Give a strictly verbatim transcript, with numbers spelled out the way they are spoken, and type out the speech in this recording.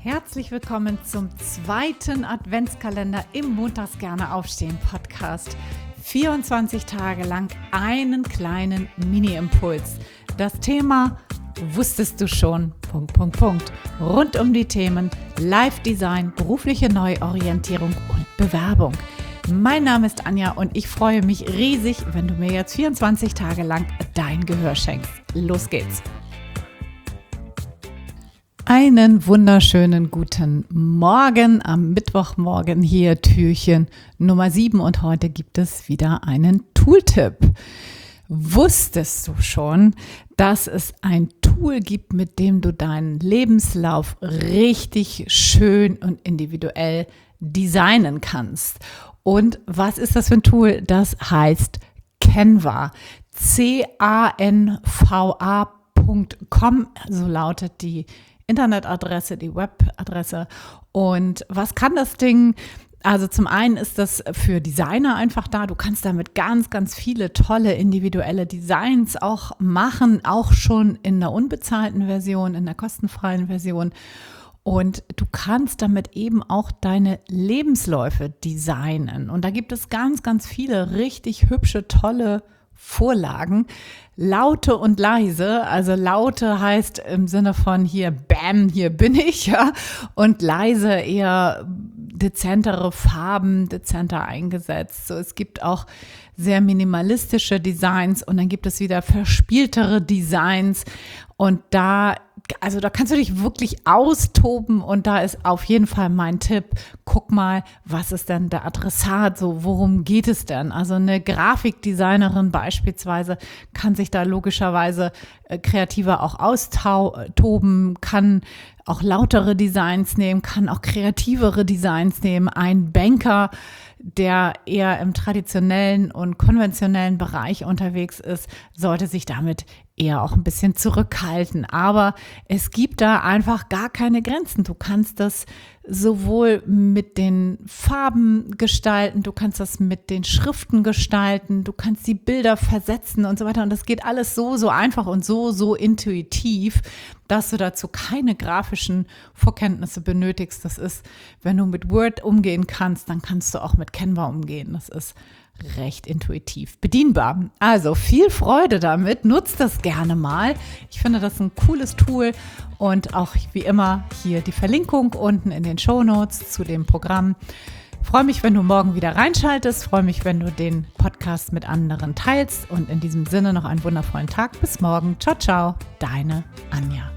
Herzlich willkommen zum zweiten Adventskalender im Montags gerne aufstehen Podcast. vierundzwanzig Tage lang einen kleinen Mini-Impuls. Das Thema wusstest du schon, Punkt, Punkt, Punkt. Rund um die Themen Live-Design, berufliche Neuorientierung und Bewerbung. Mein Name ist Anja und ich freue mich riesig, wenn du mir jetzt vierundzwanzig Tage lang dein Gehör schenkst. Los geht's! Einen wunderschönen guten Morgen am Mittwochmorgen hier, Türchen Nummer sieben, und heute gibt es wieder einen Tooltip. Wusstest du schon, dass es ein Tool gibt, mit dem du deinen Lebenslauf richtig schön und individuell designen kannst? Und was ist das für ein Tool? Das heißt Canva. C A N V A Punkt com, so lautet die Internetadresse, die Webadresse. Und was kann das Ding? Also zum einen ist das für Designer einfach da. Du kannst damit ganz, ganz viele tolle individuelle Designs auch machen, auch schon in der unbezahlten Version, in der kostenfreien Version. Und du kannst damit eben auch deine Lebensläufe designen. Und da gibt es ganz, ganz viele richtig hübsche, tolle Vorlagen. Laute und leise, also laute heißt im Sinne von hier, bam, hier bin ich, ja, und leise eher dezentere Farben, dezenter eingesetzt. So, es gibt auch sehr minimalistische Designs und dann gibt es wieder verspieltere Designs und da Also da kannst du dich wirklich austoben und da ist auf jeden Fall mein Tipp, guck mal, was ist denn der Adressat, so worum geht es denn? Also eine Grafikdesignerin beispielsweise kann sich da logischerweise äh, kreativer auch austoben, kann auch lautere Designs nehmen, kann auch kreativere Designs nehmen. Ein Banker, der eher im traditionellen und konventionellen Bereich unterwegs ist, sollte sich damit eher auch ein bisschen zurückhalten. Aber es gibt da einfach gar keine Grenzen. Du kannst das sowohl mit den Farben gestalten, du kannst das mit den Schriften gestalten, du kannst die Bilder versetzen und so weiter. Und das geht alles so, so einfach und so, so intuitiv, dass du dazu keine grafischen Vorkenntnisse benötigst. Das ist, wenn du mit Word umgehen kannst, dann kannst du auch mit Canva umgehen. Das ist recht intuitiv bedienbar. Also viel Freude damit, nutzt das gerne mal. Ich finde das ein cooles Tool und auch wie immer hier die Verlinkung unten in den Shownotes zu dem Programm. Freue mich, wenn du morgen wieder reinschaltest, freue mich, wenn du den Podcast mit anderen teilst und in diesem Sinne noch einen wundervollen Tag. Bis morgen. Ciao, ciao, deine Anja.